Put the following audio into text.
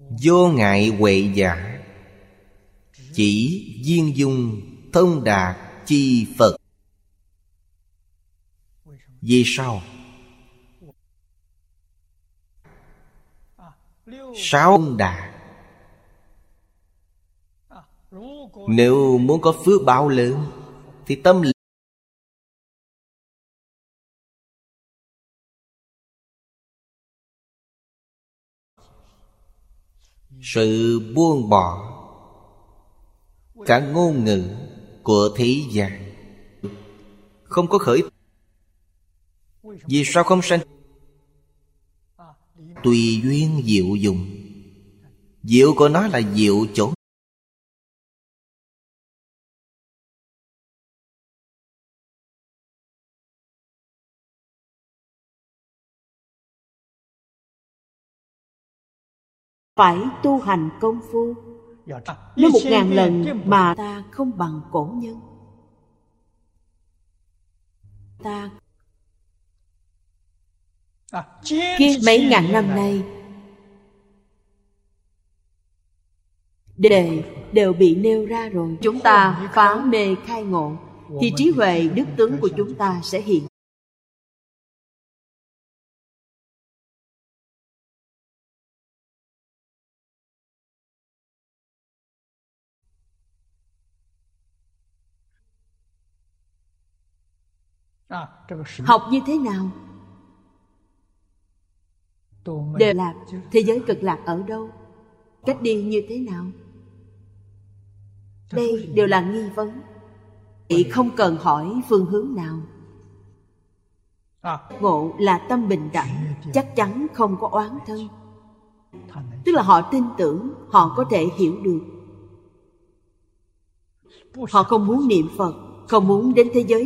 vô ngại huệ giả, chỉ viên dung thông đạt chi Phật. Vì sao? 6 thông đạt. Nếu muốn có phước báo lớn thì tâm sự buông bỏ cả ngôn ngữ của thế gian, không có khởi. Vì sao không sanh? Tùy duyên diệu dụng. Diệu của nó là diệu chỗ phải tu hành công phu. Nếu 1000 lần mà ta không bằng cổ nhân, ta khi mấy ngàn năm nay đề đều bị nêu ra rồi. Chúng ta phá mê khai ngộ thì trí huệ đức tướng của chúng ta sẽ hiện. Học như thế nào? Đều là thế giới cực lạc ở đâu? Cách đi như thế nào? Đây đều là nghi vấn. Chị không cần hỏi phương hướng nào. Ngộ là tâm bình đẳng, chắc chắn không có oán thân. Tức là họ tin tưởng, họ có thể hiểu được. Họ không muốn niệm Phật, không muốn đến thế giới